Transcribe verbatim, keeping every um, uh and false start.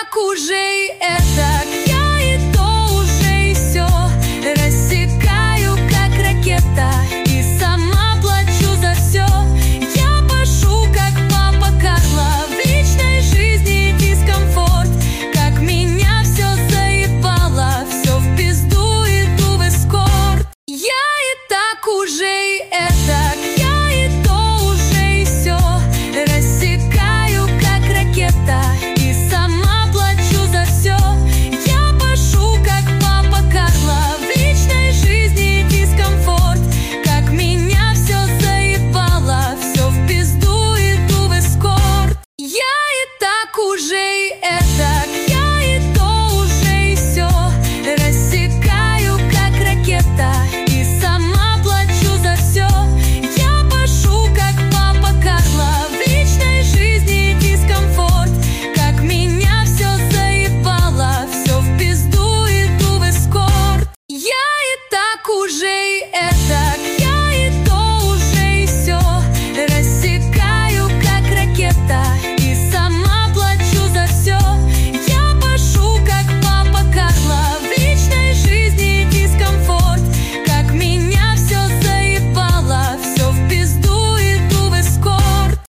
так уже и это, я и то уже и все рассекаю, как ракета, и сама плачу за все. Я пашу, как папа Карло, в личной жизни дискомфорт, как меня все заебало, все в пизду, иду в эскорт. Я и так уже и это, я и то уже и все рассекаю, как ракета, и сама плачу за все. Я пашу, как папа Карло, в личной жизни дискомфорт, как меня все заебало, все в пизду, иду в эскорт. Я и так уже и это, я и то уже и все рассекаю, как ракета, и сама плачу за все. Я пашу, как папа Карло, в личной жизни дискомфорт, как меня все заебало, все в пизду, иду в эскорт. Я и так уже